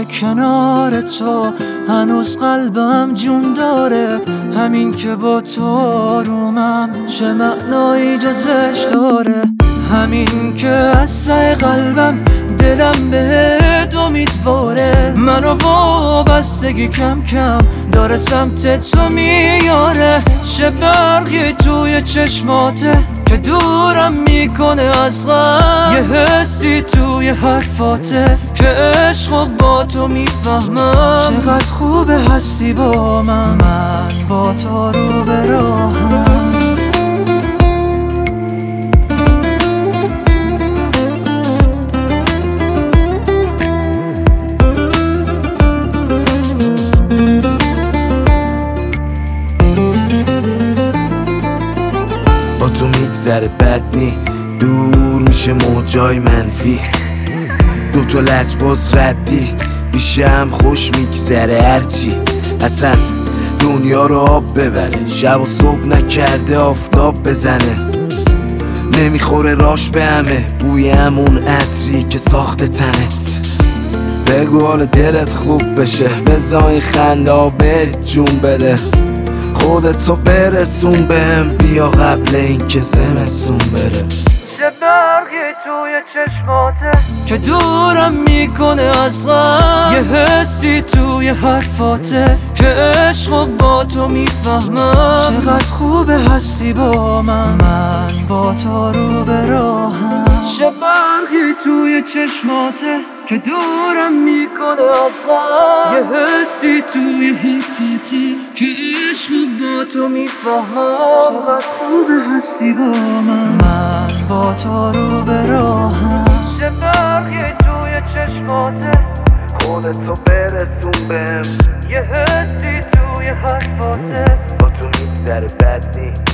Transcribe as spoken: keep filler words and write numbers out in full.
که کنار تو هنوز قلبم جون داره. همین که با تو آرومم چه معنایی جزش داره. همین که از ته قلبم دلم بهت امیدواره. منو وابستگی کم کم داره سمت تو میاره. چه برقی توی چشماته که دورم میکنه از غم. یه حسی توی حرفاته که عشقو با تو میفهمم. چقدر خوبه هستی با من، من با تو رو به راهم. با تو میگذره بد نی، دور میشه موجای منفی. دوتا لجباز ردی بیشه هم خوش میگذره هرچی. اصلا دنیا رو آب ببره، شب و صبح نکرده آفتاب بزنه. نمیخوره راش به همه بوی همون عطری که ساخته تنت. بگو حال دلت خوب بشه، بزای خنده بهت جون بده. خودتو برسون بهم بیا قبل اینکه زمستون بره. چه برقی توی چشماته که دورم میکنه از غم. یه حسی توی حرفاته که عشقو با تو میفهمم. چقدر خوبه هستی با من، من با تو رو به راهم. چه برقی توی چشماته که دورم میکنه از غم. یه حسی توی حرفاته که عشقو با تو میفهمم. چقدر خوبه هستی با من، من با تو رو به راهم. چه برقی توی چشماته خودتو برسون بهم یه حسی توی حرفاته با تو میگذره بد نی.